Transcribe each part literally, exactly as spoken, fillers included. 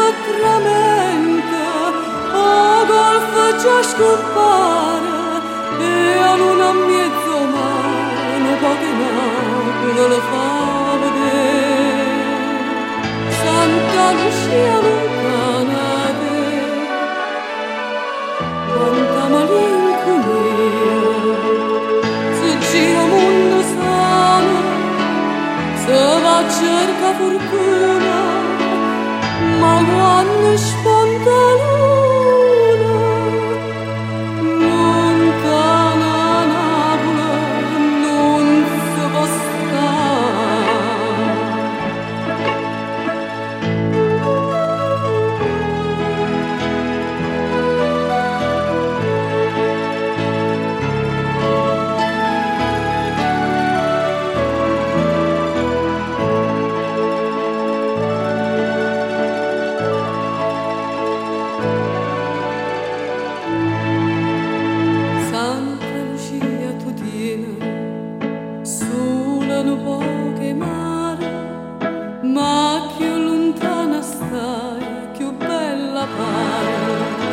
tramenta, o golfo già scompare, e a luna mezzo mare, non poche Napoli lo fa vedere. Santa Lucia lontana te, quanta malinconia, se gira mondo sana, se va a cerca fortuna, ma quando sponta luna, lontana Napoli non si può stare. Sono poche mare, ma più lontana stai, più bella pare.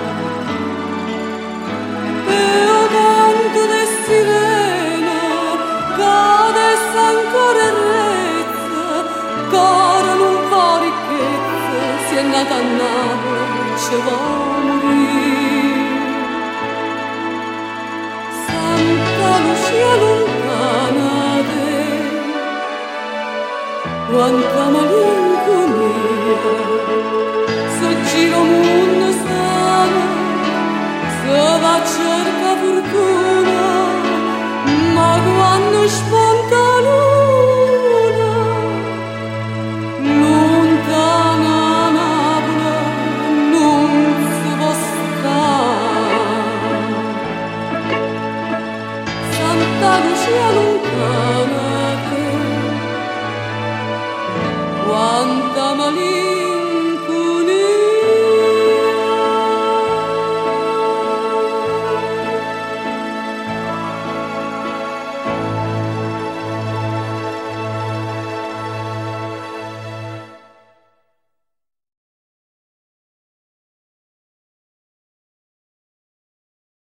E o canto di sirena, cade ancora e rezza, cara non fa ricchezza, si è nata a Napoli, ci va a morire. Santa Lucia lontana, quanta malinconia, se gira mondo sana, se va a cerca fortuna, ma quando spunta luna, lontana Napoli non si può stare. Santa Lucia lontana, quanta maligna.